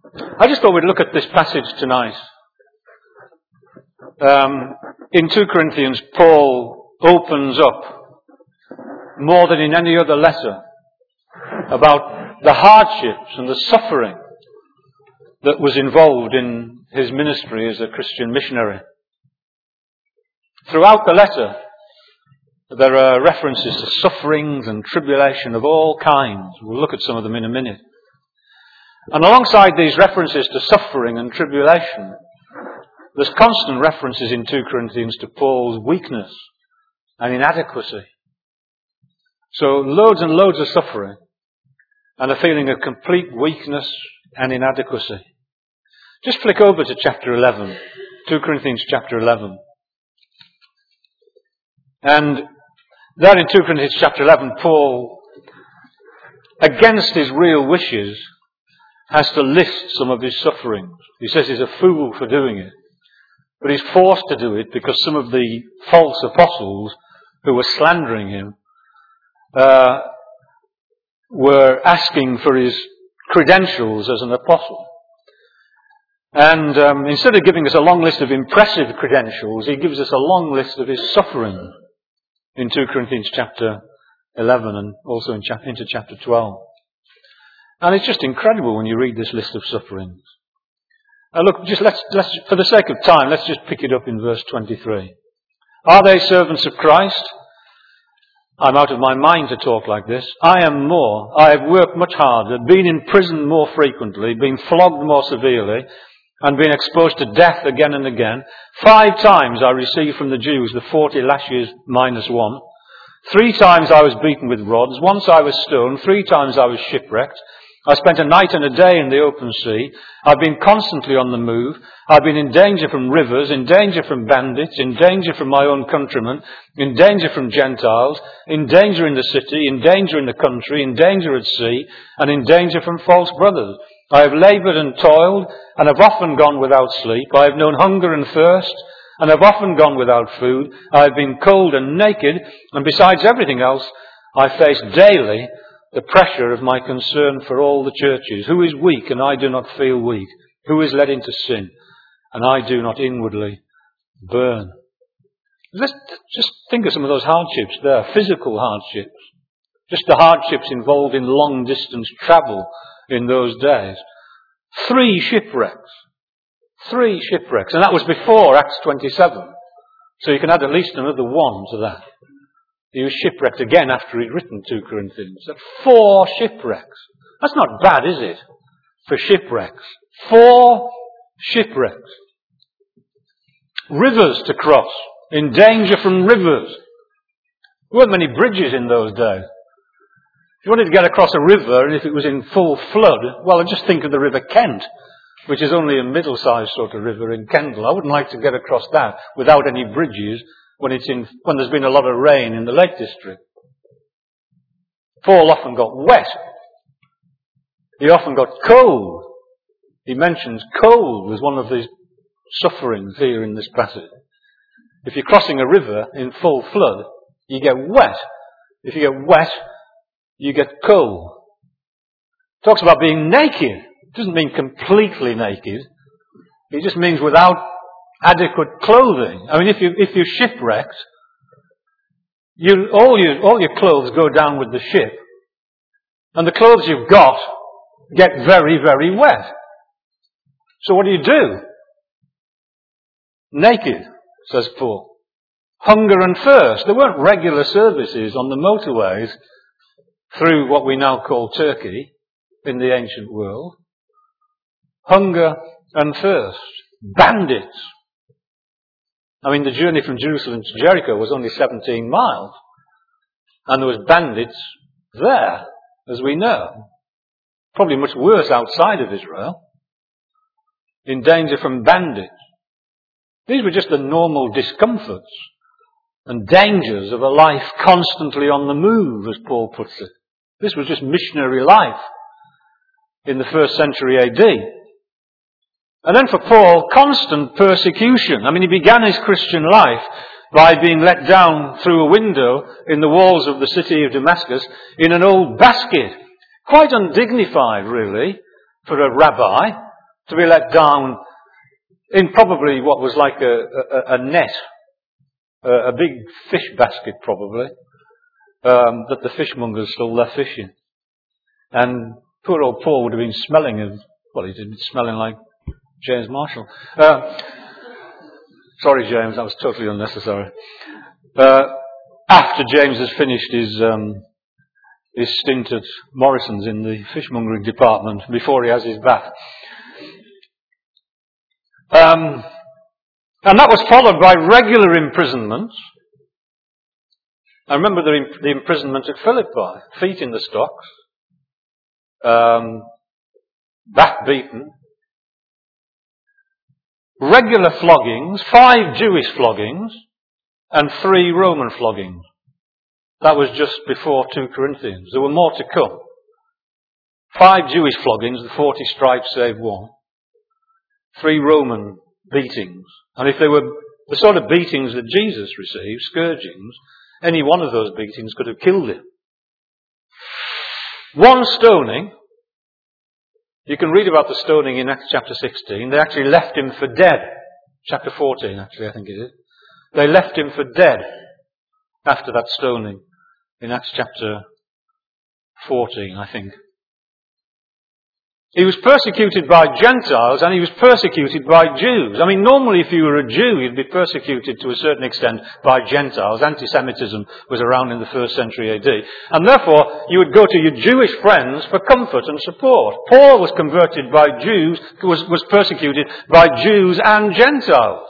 I just thought we'd look at this passage tonight. In 2 Corinthians, Paul opens up, more than in any other letter, about the hardships and the suffering that was involved in his ministry as a Christian missionary. Throughout the letter, there are references to sufferings and tribulation of all kinds. We'll look at some of them in a minute. And alongside these references to suffering and tribulation, there's constant references in 2 Corinthians to Paul's weakness and inadequacy. So loads and loads of suffering and a feeling of complete weakness and inadequacy. Just flick over to chapter 11, 2 Corinthians chapter 11. And there in 2 Corinthians chapter 11, Paul, against his real wishes, has to list some of his sufferings. He says he's a fool for doing it. But he's forced to do it because some of the false apostles who were slandering him were asking for his credentials as an apostle. And instead of giving us a long list of impressive credentials, he gives us a long list of his suffering in 2 Corinthians chapter 11 and also into chapter 12. And it's just incredible when you read this list of sufferings. Look, let's, for the sake of time, let's just pick it up in verse 23. Are they servants of Christ? I'm out of my mind to talk like this. I am more. I have worked much harder, been in prison more frequently, been flogged more severely, and been exposed to death again and again. 5 times I received from the Jews the 40 lashes minus 1. 3 times I was beaten with rods. Once I was stoned. 3 times I was shipwrecked. I spent a night and a day in the open sea. I've been constantly on the move. I've been in danger from rivers, in danger from bandits, in danger from my own countrymen, in danger from Gentiles, in danger in the city, in danger in the country, in danger at sea, and in danger from false brothers. I have laboured and toiled, and have often gone without sleep. I have known hunger and thirst, and have often gone without food. I have been cold and naked, and besides everything else, I face daily the pressure of my concern for all the churches. Who is weak, and I do not feel weak? Who is led into sin, and I do not inwardly burn? Let's just think of some of those hardships there, physical hardships. Just the hardships involved in long distance travel in those days. 3 shipwrecks. 3 shipwrecks. And that was before Acts 27. So you can add at least another 1 to that. He was shipwrecked again after he'd written 2 Corinthians. 4 shipwrecks. That's not bad, is it? For shipwrecks. 4 shipwrecks. Rivers to cross. In danger from rivers. There weren't many bridges in those days. If you wanted to get across a river, and if it was in full flood, well, just think of the River Kent, which is only a middle-sized sort of river in Kendal. I wouldn't like to get across that without any bridges when there's been a lot of rain in the Lake District. Paul often got wet. He often got cold. He mentions cold as one of his sufferings here in this passage. If you're crossing a river in full flood, you get wet. If you get wet, you get cold. It talks about being naked. It doesn't mean completely naked. It just means without adequate clothing. I mean, if you're shipwrecked, all your clothes go down with the ship, and the clothes you've got get very, very wet. So what do? Naked, says Paul. Hunger and thirst. There weren't regular services on the motorways through what we now call Turkey in the ancient world. Hunger and thirst. Bandits. I mean, the journey from Jerusalem to Jericho was only 17 miles. And there was bandits there, as we know. Probably much worse outside of Israel. In danger from bandits. These were just the normal discomforts and dangers of a life constantly on the move, as Paul puts it. This was just missionary life in the 1st century AD. And then for Paul, constant persecution. I mean, he began his Christian life by being let down through a window in the walls of the city of Damascus in an old basket. Quite undignified, really, for a rabbi. to be let down in probably what was like a net, a big fish basket probably, that the fishmongers stole their fish in. And poor old Paul would have been smelling of, well, he did smelling like James Marshall. Sorry, James, that was totally unnecessary. After James has finished his stint at Morrison's in the fishmongering department, before he has his bath. And that was followed by regular imprisonments. I remember the imprisonment at Philippi, feet in the stocks, back beaten, regular floggings, 5 Jewish floggings, and 3 Roman floggings. That was just before 2 Corinthians. There were more to come. 5 Jewish floggings, the 40 stripes save one. 3 Roman beatings. And if they were the sort of beatings that Jesus received, scourgings, any one of those beatings could have killed him. 1 stoning. You can read about the stoning in Acts chapter 16. They actually left him for dead. Chapter 14, actually, I think it is. They left him for dead after that stoning in Acts chapter 14, I think. He was persecuted by Gentiles and he was persecuted by Jews. I mean, normally if you were a Jew, you'd be persecuted to a certain extent by Gentiles. Anti-Semitism was around in the 1st century AD. And therefore, you would go to your Jewish friends for comfort and support. Paul was converted by Jews, was persecuted by Jews and Gentiles.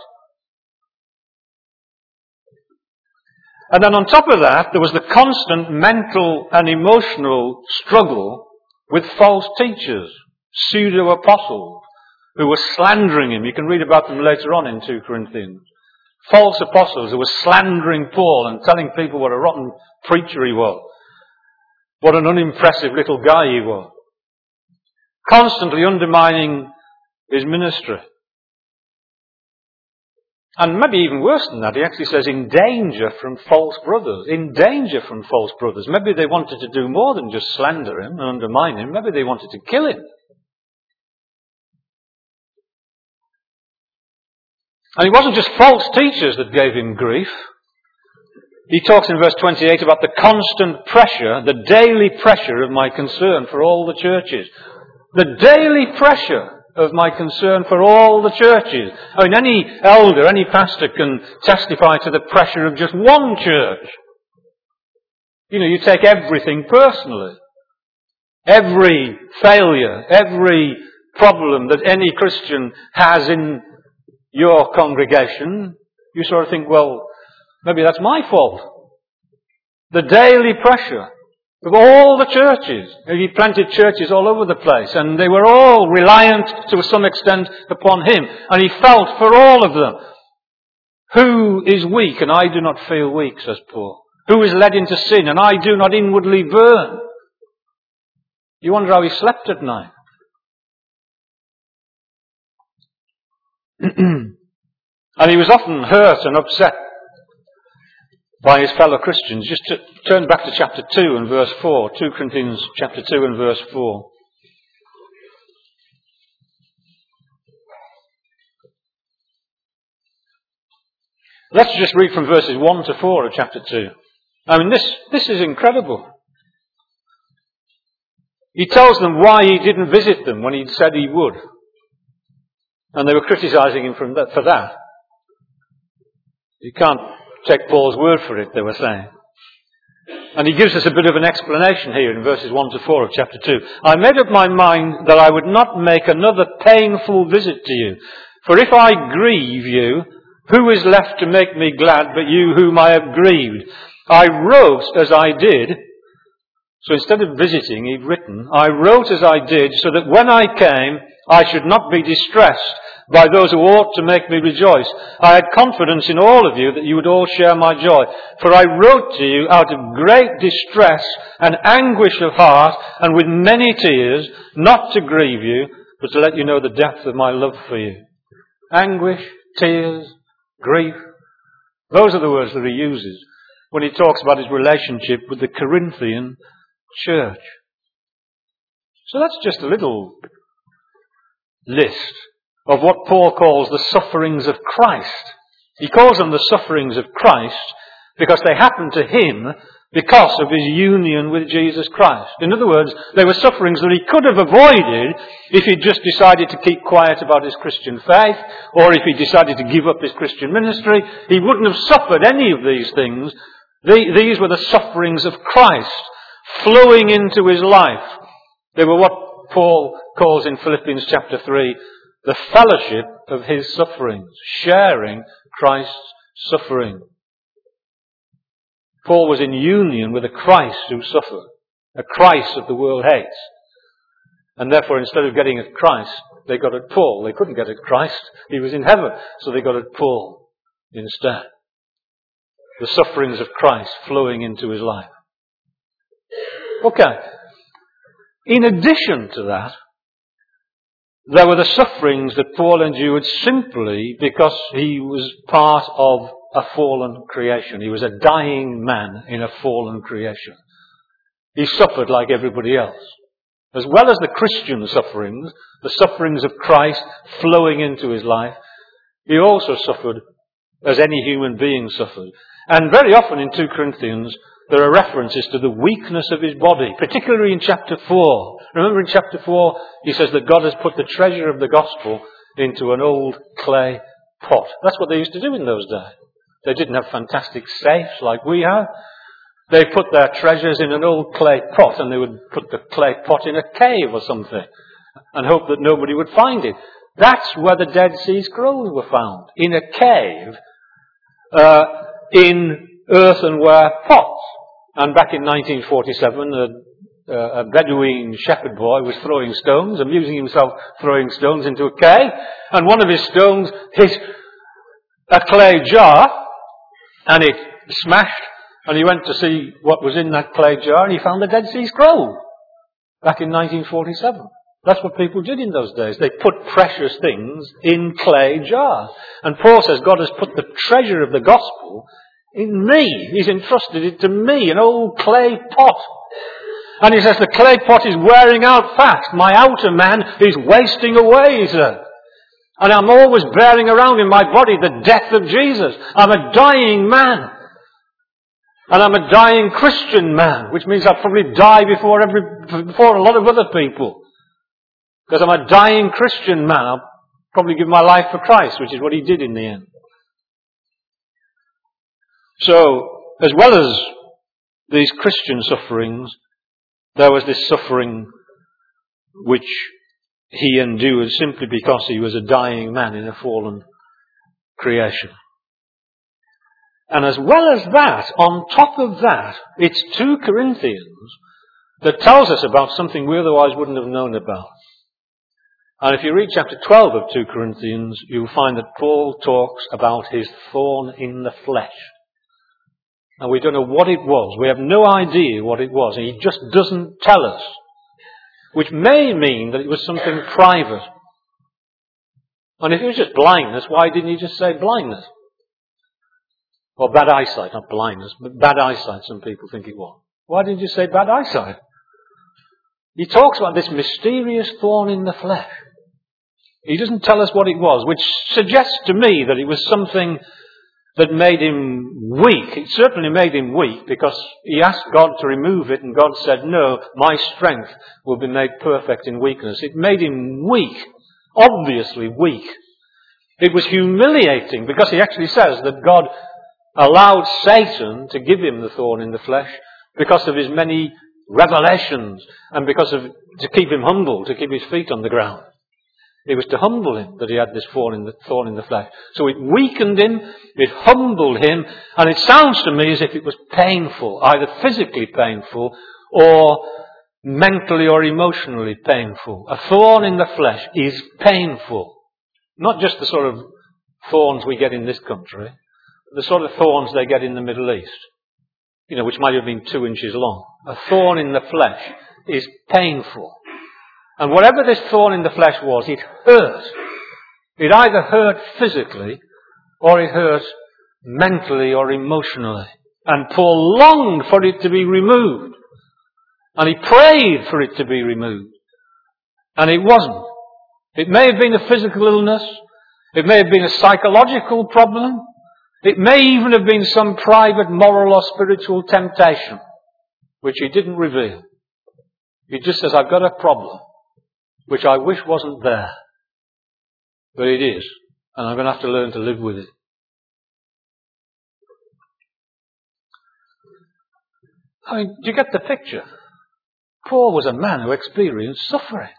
And then on top of that, there was the constant mental and emotional struggle with false teachers, pseudo-apostles, who were slandering him. You can read about them later on in 2 Corinthians. False apostles who were slandering Paul and telling people what a rotten preacher he was, what an unimpressive little guy he was, constantly undermining his ministry. And maybe even worse than that, he actually says, in danger from false brothers. In danger from false brothers. Maybe they wanted to do more than just slander him and undermine him. Maybe they wanted to kill him. And it wasn't just false teachers that gave him grief. He talks in verse 28 about the constant pressure, the daily pressure of my concern for all the churches. The daily pressure of my concern for all the churches. I mean, any elder, any pastor can testify to the pressure of just one church. You know, you take everything personally. Every failure, every problem that any Christian has in your congregation, you sort of think, well, maybe that's my fault. The daily pressure of all the churches. He planted churches all over the place, and they were all reliant to some extent upon him, and he felt for all of them. Who is weak, and I do not feel weak, says Paul. Who is led into sin, and I do not inwardly burn. You wonder how he slept at night. And he was often hurt and upset by his fellow Christians. Just turn back to chapter 2 and verse 4. 2 Corinthians chapter 2 and verse 4. Let's just read from verses 1 to 4 of chapter 2. I mean, this is incredible. He tells them why he didn't visit them when he'd said he would. And they were criticizing him for that. You can't take Paul's word for it, they were saying. And he gives us a bit of an explanation here in verses 1 to 4 of chapter 2. I made up my mind that I would not make another painful visit to you. For if I grieve you, who is left to make me glad but you whom I have grieved? I wrote as I did. So instead of visiting, he'd written, I wrote as I did so that when I came, I should not be distressed by those who ought to make me rejoice. I had confidence in all of you that you would all share my joy. For I wrote to you out of great distress and anguish of heart and with many tears, not to grieve you, but to let you know the depth of my love for you. Anguish, tears, grief. Those are the words that he uses when he talks about his relationship with the Corinthian church. So that's just a little list of what Paul calls the sufferings of Christ. He calls them the sufferings of Christ because they happened to him because of his union with Jesus Christ. In other words, they were sufferings that he could have avoided if he'd just decided to keep quiet about his Christian faith, or if he decided to give up his Christian ministry. He wouldn't have suffered any of these things. These were the sufferings of Christ flowing into his life. They were what Paul calls in Philippians chapter 3, the fellowship of his sufferings, sharing Christ's suffering. Paul was in union with a Christ who suffered, a Christ that the world hates. And therefore, instead of getting at Christ, they got at Paul. They couldn't get at Christ. He was in heaven. So they got at Paul instead. The sufferings of Christ flowing into his life. Okay. In addition to that, there were the sufferings that Paul endured simply because he was part of a fallen creation. He was a dying man in a fallen creation. He suffered like everybody else. As well as the Christian sufferings, the sufferings of Christ flowing into his life, he also suffered as any human being suffered. And very often in 2 Corinthians, there are references to the weakness of his body, particularly in chapter 4. Remember in chapter 4, he says that God has put the treasure of the gospel into an old clay pot. That's what they used to do in those days. They didn't have fantastic safes like we have. They put their treasures in an old clay pot, and they would put the clay pot in a cave or something and hope that nobody would find it. That's where the Dead Sea Scrolls were found, in a cave, in earthenware pots. And back in 1947, a Bedouin shepherd boy was throwing stones, amusing himself throwing stones into a cave, and one of his stones hit a clay jar, and it smashed, and he went to see what was in that clay jar, and he found the Dead Sea Scroll back in 1947. That's what people did in those days. They put precious things in clay jars. And Paul says God has put the treasure of the gospel in me. He's entrusted it to me, an old clay pot. And he says the clay pot is wearing out fast. My outer man is wasting away, he says. And I'm always bearing around in my body the death of Jesus. I'm a dying man. And I'm a dying Christian man, which means I'll probably die before a lot of other people. Because I'm a dying Christian man. I'll probably give my life for Christ, which is what he did in the end. So, as well as these Christian sufferings, there was this suffering which he endured simply because he was a dying man in a fallen creation. And as well as that, on top of that, it's 2 Corinthians that tells us about something we otherwise wouldn't have known about. And if you read chapter 12 of 2 Corinthians, you'll find that Paul talks about his thorn in the flesh. And we don't know what it was. We have no idea what it was. And he just doesn't tell us. Which may mean that it was something private. And if it was just blindness, why didn't he just say blindness? Or bad eyesight, not blindness, but bad eyesight, some people think it was. Why didn't you say bad eyesight? He talks about this mysterious thorn in the flesh. He doesn't tell us what it was, which suggests to me that it was something that made him weak. It certainly made him weak because he asked God to remove it and God said, no, my strength will be made perfect in weakness. It made him weak, obviously weak. It was humiliating because he actually says that God allowed Satan to give him the thorn in the flesh because of his many revelations and to keep him humble, to keep his feet on the ground. It was to humble him that he had this thorn in the flesh. So it weakened him, it humbled him, and it sounds to me as if it was painful, either physically painful or mentally or emotionally painful. A thorn in the flesh is painful. Not just the sort of thorns we get in this country, the sort of thorns they get in the Middle East, which might have been 2 inches long. A thorn in the flesh is painful. And whatever this thorn in the flesh was, it hurt. It either hurt physically or it hurt mentally or emotionally. And Paul longed for it to be removed. And he prayed for it to be removed. And it wasn't. It may have been a physical illness. It may have been a psychological problem. It may even have been some private moral or spiritual temptation, which he didn't reveal. He just says, I've got a problem, which I wish wasn't there. But it is. And I'm going to have to learn to live with it. I mean, do you get the picture? Paul was a man who experienced suffering.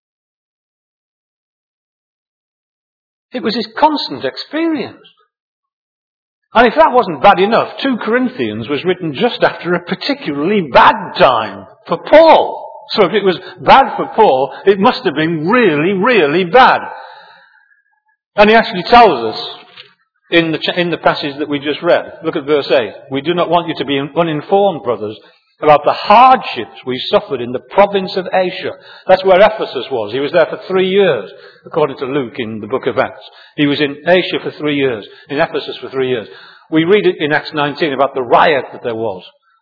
It was his constant experience. And if that wasn't bad enough, 2 Corinthians was written just after a particularly bad time for Paul. So if it was bad for Paul, it must have been really, really bad. And he actually tells us in the passage that we just read. Look at verse 8. We do not want you to be uninformed, brothers, about the hardships we suffered in the province of Asia. That's where Ephesus was. He was there for 3 years, according to Luke in the book of Acts. He was in Asia for 3 years, in Ephesus for 3 years. We read it in Acts 19 about the riot that there was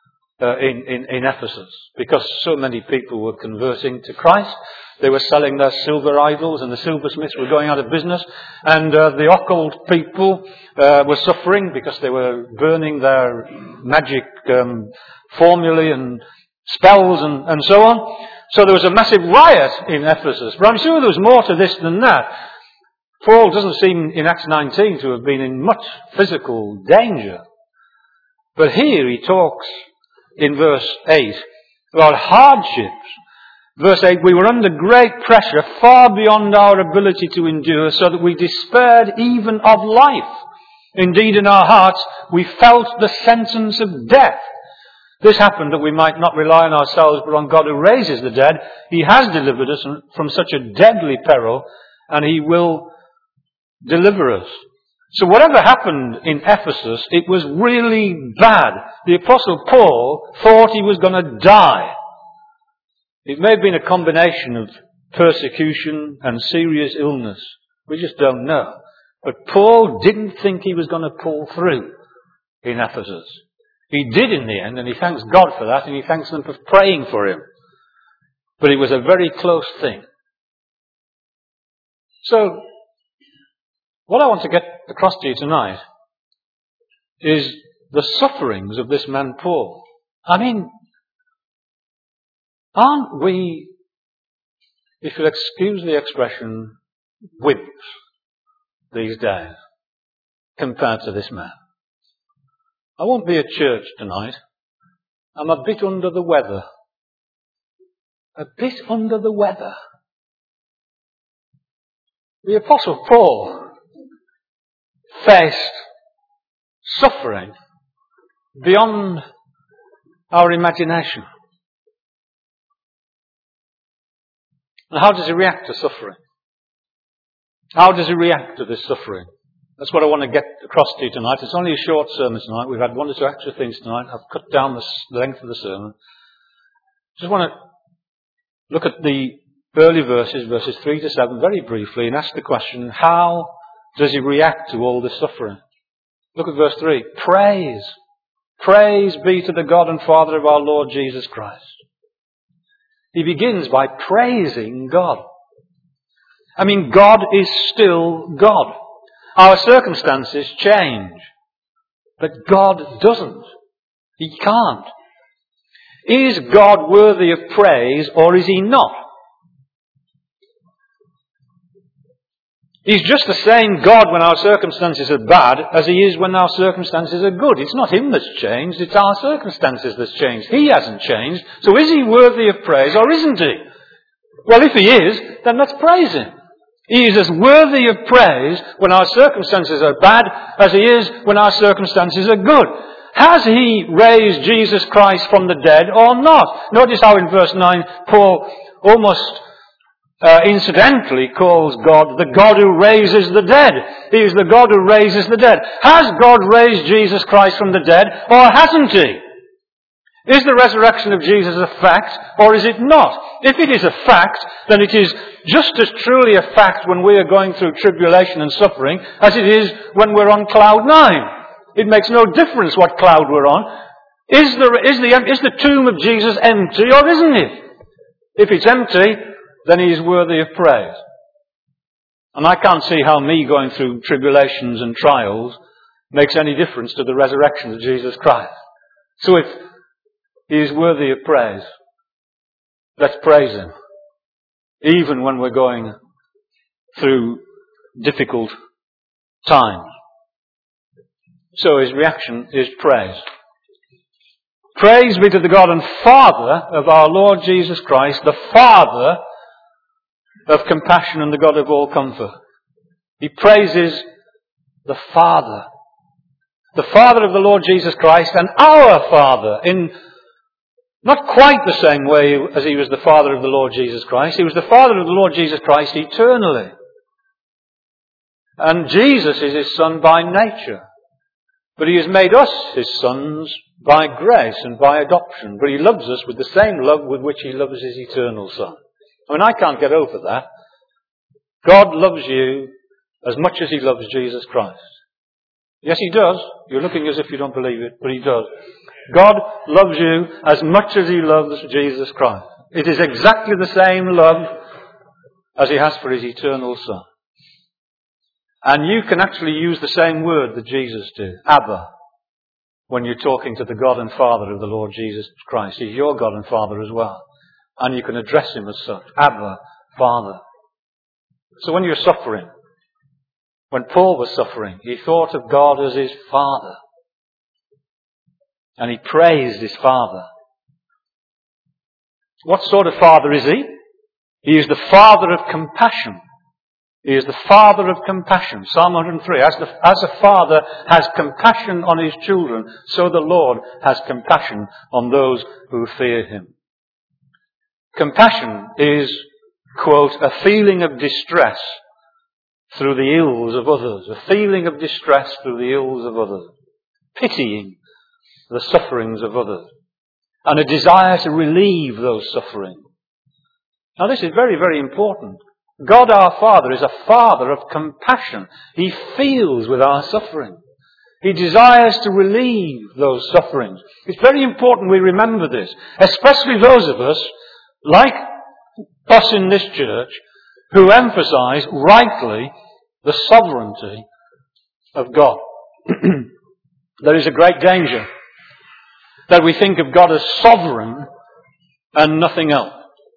in Ephesus, because so many people were converting to Christ. They were selling their silver idols, and the silversmiths were going out of business, and the occult people were suffering because they were burning their magic formulae and spells and so on. So there was a massive riot in Ephesus. But I'm sure there was more to this than that. Paul doesn't seem in Acts 19 to have been in much physical danger. But here he talks in verse 8 about hardships. Verse 8, we were under great pressure, far beyond our ability to endure, so that we despaired even of life. Indeed, in our hearts, we felt the sentence of death. This happened that we might not rely on ourselves, but on God who raises the dead. He has delivered us from such a deadly peril, and He will deliver us. So whatever happened in Ephesus, it was really bad. The Apostle Paul thought he was going to die. It may have been a combination of persecution and serious illness. We just don't know. But Paul didn't think he was going to pull through in Ephesus. He did in the end, and he thanks God for that, and he thanks them for praying for him. But it was a very close thing. So, what I want to get across to you tonight is the sufferings of this man Paul. I mean, aren't we, if you'll excuse the expression, wimps these days compared to this man? I won't be at church tonight. I'm a bit under the weather. A bit under the weather. The Apostle Paul faced suffering beyond our imagination. And how does he react to suffering? How does he react to this suffering? That's what I want to get across to you tonight. It's only a short sermon tonight. We've had 1 or 2 extra things tonight. I've cut down the length of the sermon. Just want to look at the early verses 3 to 7, very briefly, and ask the question, how does he react to all this suffering? Look at verse 3. Praise. Praise be to the God and Father of our Lord Jesus Christ. He begins by praising God. I mean, God is still God. Our circumstances change, but God doesn't. He can't. Is God worthy of praise, or is He not? He's just the same God when our circumstances are bad as He is when our circumstances are good. It's not Him that's changed, it's our circumstances that's changed. He hasn't changed. So is He worthy of praise, or isn't He? Well, if He is, then let's praise Him. He is as worthy of praise when our circumstances are bad as He is when our circumstances are good. Has He raised Jesus Christ from the dead or not? Notice how in verse 9 Paul almost incidentally calls God the God who raises the dead. He is the God who raises the dead. Has God raised Jesus Christ from the dead, or hasn't He? Is the resurrection of Jesus a fact, or is it not? If it is a fact, then it is just as truly a fact when we are going through tribulation and suffering as it is when we're on cloud 9. It makes no difference what cloud we're on. Is the tomb of Jesus empty, or isn't it? If it's empty, then He is worthy of praise. And I can't see how me going through tribulations and trials makes any difference to the resurrection of Jesus Christ. So if He is worthy of praise, let's praise Him, even when we're going through difficult times. So His reaction is praise. Praise be to the God and Father of our Lord Jesus Christ, the Father of compassion and the God of all comfort. He praises the Father. The Father of the Lord Jesus Christ and our Father, in not quite the same way as He was the Father of the Lord Jesus Christ. He was the Father of the Lord Jesus Christ eternally. And Jesus is His Son by nature. But He has made us His sons by grace and by adoption. But He loves us with the same love with which He loves His eternal Son. I mean, I can't get over that. God loves you as much as He loves Jesus Christ. Yes, He does. You're looking as if you don't believe it, but He does. God loves you as much as He loves Jesus Christ. It is exactly the same love as He has for His eternal Son. And you can actually use the same word that Jesus did, Abba, when you're talking to the God and Father of the Lord Jesus Christ. He's your God and Father as well. And you can address Him as such, Abba, Father. So when you're suffering, when Paul was suffering, he thought of God as his Father. And he praised his Father. What sort of Father is He? He is the Father of compassion. He is the Father of compassion. Psalm 103. As a father has compassion on his children, so the Lord has compassion on those who fear Him. Compassion is, quote, a feeling of distress through the ills of others. A feeling of distress through the ills of others. Pitying the sufferings of others. And a desire to relieve those sufferings. Now this is very, very important. God our Father is a Father of compassion. He feels with our suffering. He desires to relieve those sufferings. It's very important we remember this, especially those of us, like us in this church, who emphasize rightly the sovereignty of God. There is a great danger that we think of God as sovereign and nothing else.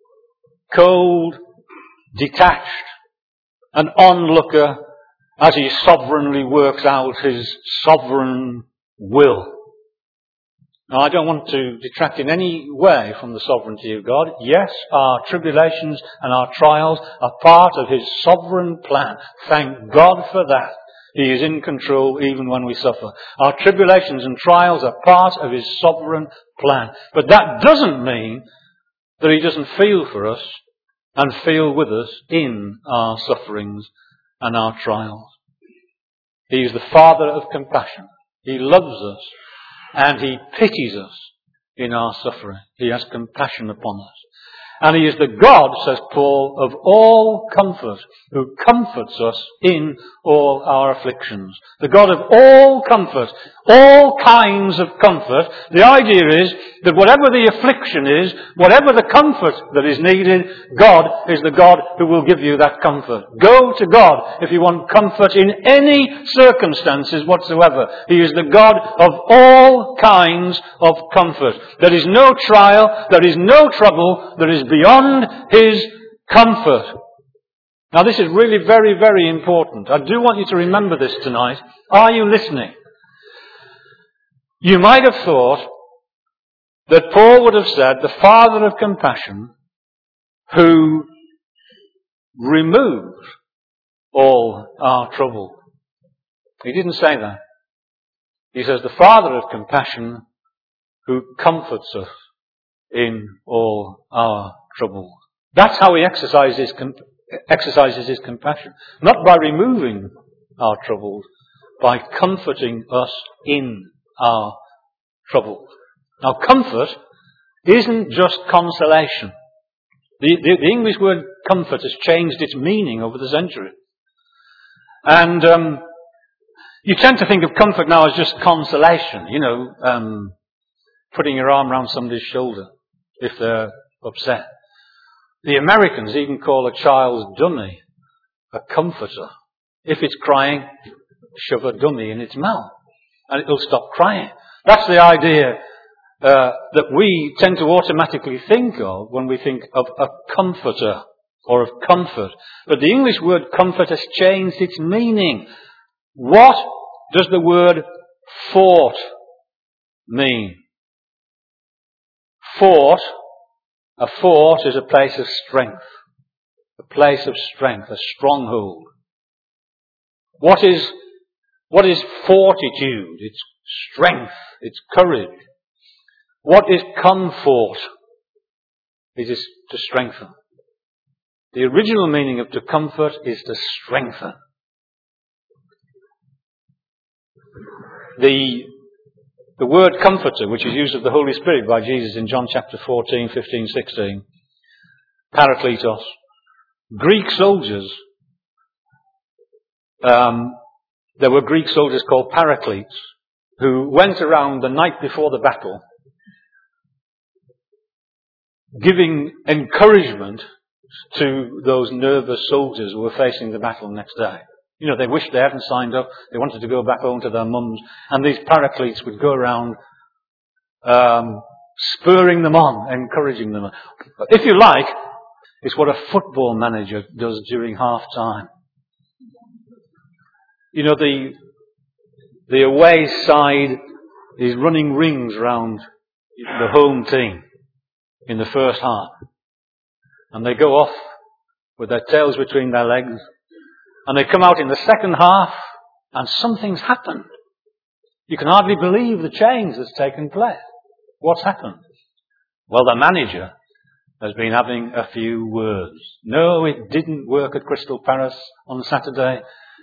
Cold, detached, an onlooker as He sovereignly works out His sovereign will. Now, I don't want to detract in any way from the sovereignty of God. Yes, our tribulations and our trials are part of His sovereign plan. Thank God for that. He is in control even when we suffer. Our tribulations and trials are part of His sovereign plan. But that doesn't mean that He doesn't feel for us and feel with us in our sufferings and our trials. He is the Father of compassion. He loves us and He pities us in our suffering. He has compassion upon us. And He is the God, says Paul, of all comfort, who comforts us in all our afflictions. The God of all comfort, all kinds of comfort. The idea is that whatever the affliction is, whatever the comfort that is needed, God is the God who will give you that comfort. Go to God if you want comfort in any circumstances whatsoever. He is the God of all kinds of comfort. There is no trial, there is no trouble, there is beyond His comfort. Now this is really very, very important. I do want you to remember this tonight. Are you listening? You might have thought that Paul would have said, the Father of compassion, who removes all our trouble. He didn't say that. He says, the Father of compassion, who comforts us in all our trouble. That's how He exercises His compassion. Not by removing our troubles, by comforting us in our troubles. Now, comfort isn't just consolation. The English word comfort has changed its meaning over the centuries. And you tend to think of comfort now as just consolation. You know, putting your arm around somebody's shoulder if they're upset. The Americans even call a child's dummy a comforter. If it's crying, shove a dummy in its mouth and it'll stop crying. That's the idea that we tend to automatically think of when we think of a comforter or of comfort. But the English word comfort has changed its meaning. What does the word fort mean? Fort, a fort is a place of strength. A place of strength, a stronghold. What is fortitude? It's strength, it's courage. What is comfort? It is to strengthen. The original meaning of to comfort is to strengthen. The word comforter, which is used of the Holy Spirit by Jesus in John chapter 14, 15, 16, parakletos, Greek soldiers, there were Greek soldiers called parakletes who went around the night before the battle giving encouragement to those nervous soldiers who were facing the battle next day. You know, they wished they hadn't signed up. They wanted to go back home to their mums. And these parakletes would go around spurring them on, encouraging them. If you like, it's what a football manager does during half-time. You know, the away side is running rings around the home team in the first half. And they go off with their tails between their legs. And they come out in the second half and something's happened. You can hardly believe the change that's taken place. What's happened? Well, the manager has been having a few words. No, it didn't work at Crystal Palace on Saturday.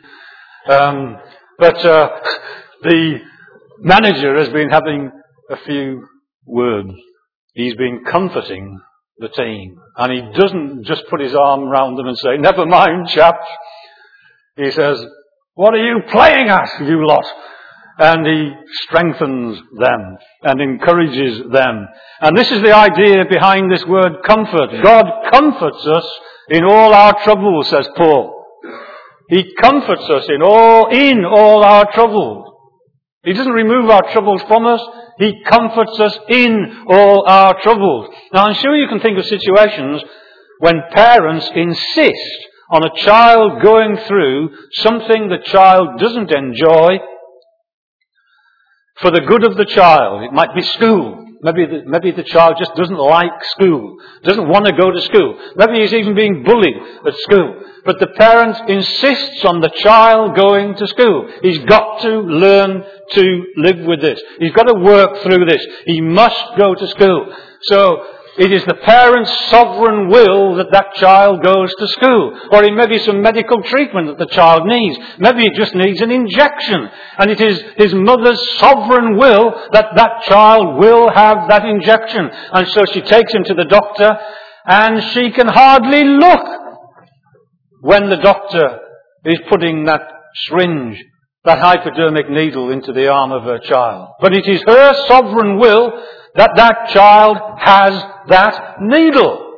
But the manager has been having a few words. He's been comforting the team. And he doesn't just put his arm around them and say, never mind, chaps. He says, what are you playing at, you lot? And he strengthens them and encourages them. And this is the idea behind this word comfort. God comforts us in all our troubles, says Paul. He comforts us in all our troubles. He doesn't remove our troubles from us. He comforts us in all our troubles. Now, I'm sure you can think of situations when parents insist on a child going through something the child doesn't enjoy for the good of the child. It might be school. Maybe the child just doesn't like school, doesn't want to go to school. Maybe he's even being bullied at school. But the parent insists on the child going to school. He's got to learn to live with this. He's got to work through this. He must go to school. So it is the parent's sovereign will that that child goes to school. Or it may be some medical treatment that the child needs. Maybe he just needs an injection. And it is his mother's sovereign will that that child will have that injection. And so she takes him to the doctor, and she can hardly look when the doctor is putting that syringe, that hypodermic needle into the arm of her child. But it is her sovereign will that that child has that needle.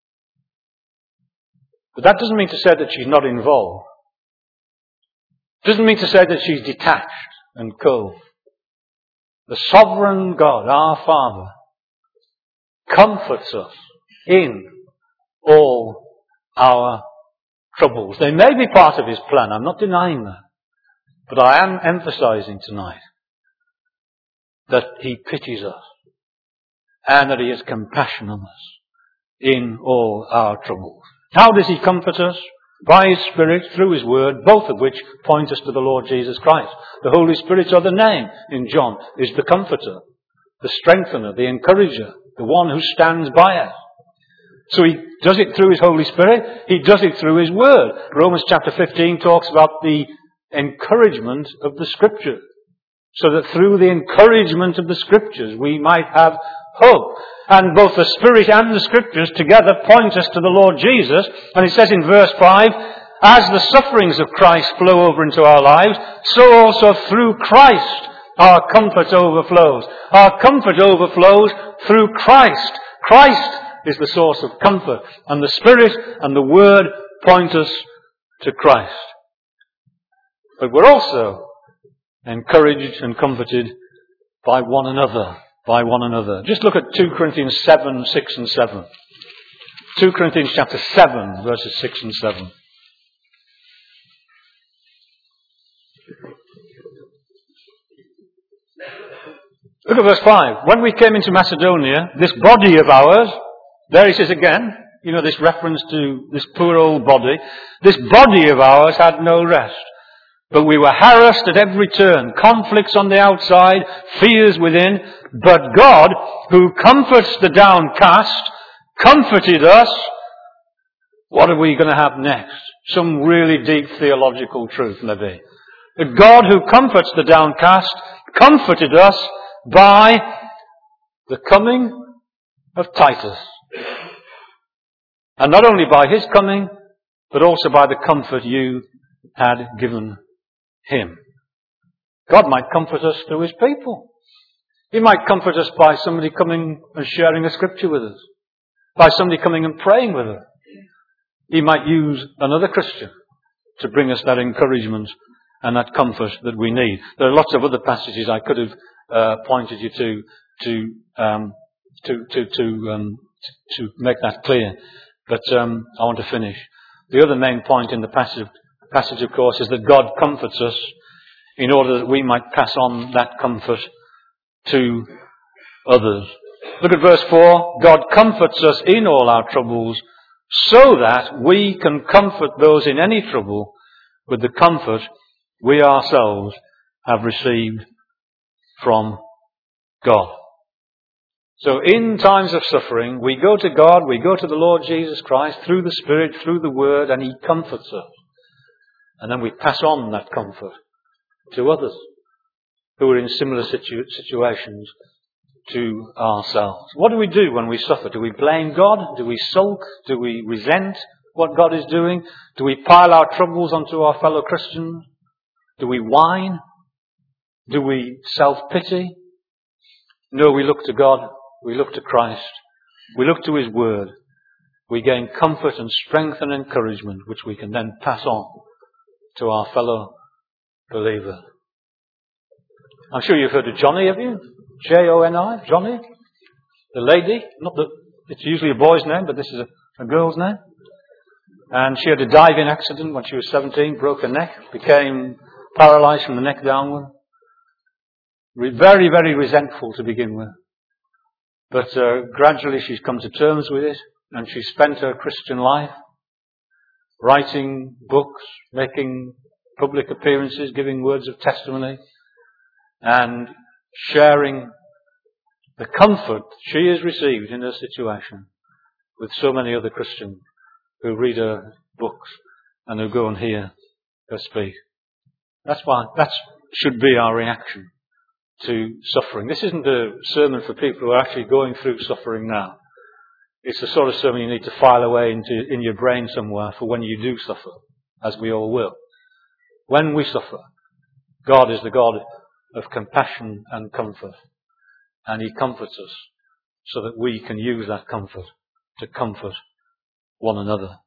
But that doesn't mean to say that she's not involved. Doesn't mean to say that she's detached and cold. The sovereign God, our Father, comforts us in all our troubles. They may be part of His plan. I'm not denying that. But I am emphasizing tonight that He pities us and that He has compassion on us in all our troubles. How does He comfort us? By His Spirit, through His Word, both of which point us to the Lord Jesus Christ. The Holy Spirit's other name in John is the Comforter, the Strengthener, the Encourager, the one who stands by us. So He does it through His Holy Spirit. He does it through His Word. Romans chapter 15 talks about the encouragement of the Scriptures. So that through the encouragement of the Scriptures we might have hope. And both the Spirit and the Scriptures together point us to the Lord Jesus. And it says in verse 5, as the sufferings of Christ flow over into our lives, so also through Christ our comfort overflows. Our comfort overflows through Christ. Christ is the source of comfort. And the Spirit and the Word point us to Christ. But we're also encouraged and comforted by one another. Just look at 2 Corinthians 7, 6 and 7. 2 Corinthians chapter 7, verses 6 and 7. Look at verse 5. When we came into Macedonia, this body of ours, there he says again, this reference to this poor old body, this body of ours had no rest. But we were harassed at every turn, conflicts on the outside, fears within. But God, who comforts the downcast, comforted us. What are we going to have next? Some really deep theological truth, maybe. The God who comforts the downcast comforted us by the coming of Titus. And not only by his coming, but also by the comfort you had given him. God might comfort us through his people. He might comfort us by somebody coming and sharing a scripture with us. By somebody coming and praying with us. He might use another Christian to bring us that encouragement and that comfort that we need. There are lots of other passages I could have pointed you to make that clear. But I want to finish. The other main point in the passage, of course, is that God comforts us in order that we might pass on that comfort to others. Look at verse 4. God comforts us in all our troubles so that we can comfort those in any trouble with the comfort we ourselves have received from God. So in times of suffering, we go to God, we go to the Lord Jesus Christ through the Spirit, through the Word, and He comforts us. And then we pass on that comfort to others who are in similar situations to ourselves. What do we do when we suffer? Do we blame God? Do we sulk? Do we resent what God is doing? Do we pile our troubles onto our fellow Christians? Do we whine? Do we self-pity? No, we look to God. We look to Christ. We look to His Word. We gain comfort and strength and encouragement, which we can then pass on to our fellow believer. I'm sure you've heard of Johnny, have you? Joni, Johnny. The lady. It's usually a boy's name, but this is a girl's name. And she had a diving accident when she was 17, broke her neck, became paralysed from the neck downward. Very, very resentful to begin with. But gradually she's come to terms with it, and she spent her Christian life writing books, making public appearances, giving words of testimony, and sharing the comfort she has received in her situation with so many other Christians who read her books and who go and hear her speak. That should be our reaction to suffering. This isn't a sermon for people who are actually going through suffering now. It's the sort of sermon you need to file away in your brain somewhere for when you do suffer, as we all will. When we suffer, God is the God of compassion and comfort. And He comforts us so that we can use that comfort to comfort one another.